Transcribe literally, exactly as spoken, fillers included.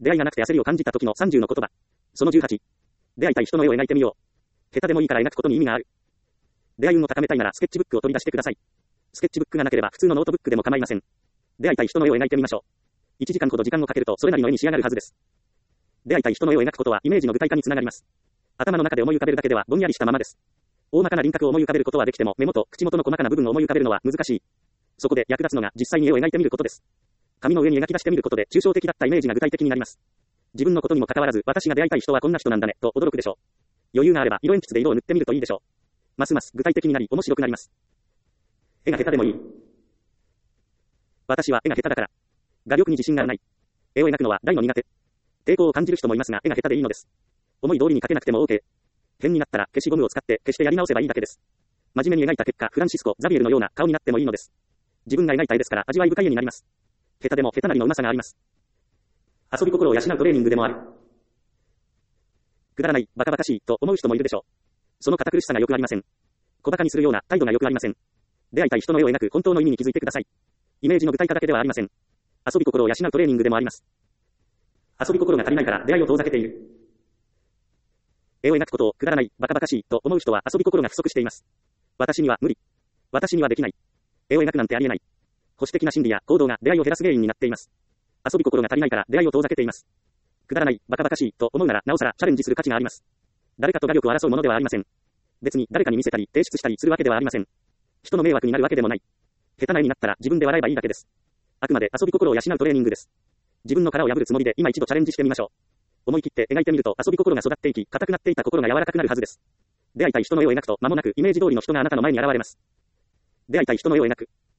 出会いがなくて焦りを感じた時のさんじゅうの言葉。そのじゅうはち。出会いたい人の絵を描いてみよう。下手でもいいから描くことに意味がある。出会い運を高めたいならスケッチブックを取り出してください。スケッチブックがなければ普通のノートブックでも構いません。出会いたい人の絵を描いてみましょう。いちじかんほど時間をかけるとそれなりの絵に仕上がるはずです。出会いたい人の絵を描くことはイメージの具体化につながります。頭の中で思い浮かべるだけではぼんやりしたままです。大まかな輪郭を思い浮かべることはできても目元、口元の細かな部分を思い浮かべるのは難しい。そこで役立つのが実際に絵を描いてみることです。紙の上に描き出してみることで抽象的だったイメージが具体的になります。自分のことにもかかわらず私が出会いたい人はこんな人なんだねと驚くでしょう。余裕があれば色鉛筆で色を塗ってみるといいでしょう。ますます具体的になり面白くなります。絵が下手でもいい。私は絵が下手だから。画力に自信がない。絵を描くのは大の苦手。抵抗を感じる人もいますが絵が下手でいいのです。思い通りに描けなくても OK。変になったら消しゴムを使って消してやり直せばいいだけです。真面目に描いた結果フランシスコ・ザビエルのような顔になってもいいのです。自分が描いた絵ですから味わい深い絵になります。下手でも下手なりのうまさがあります。遊び心を養うトレーニングでもある。くだらない、バカバカしいと思う人もいるでしょう。その堅苦しさがよくありません。小馬鹿にするような態度がよくありません。出会いたい人の絵を描く本当の意味に気づいてください。イメージの具体化だけではありません。遊び心を養うトレーニングでもあります。遊び心が足りないから出会いを遠ざけている。絵を描くことをくだらない、バカバカしいと思う人は遊び心が不足しています。私には無理。私にはできない。絵を描くなんてありえない。保守的な心理や行動が出会いを減らす原因になっています。遊び心が足りないから出会いを遠ざけています。くだらない、バカバカしいと思うならなおさらチャレンジする価値があります。誰かと画力を争うものではありません。別に誰かに見せたり提出したりするわけではありません。人の迷惑になるわけでもない。下手な絵になったら自分で笑えばいいだけです。あくまで遊び心を養うトレーニングです。自分の殻を破るつもりで今一度チャレンジしてみましょう。思い切って描いてみると遊び心が育っていき、硬くなっていた心が柔らかくなるはずです。出会いたい人の絵を描くと間もなくイメージ通りの人があなたの前に現れます。出会いたい人の絵を描く。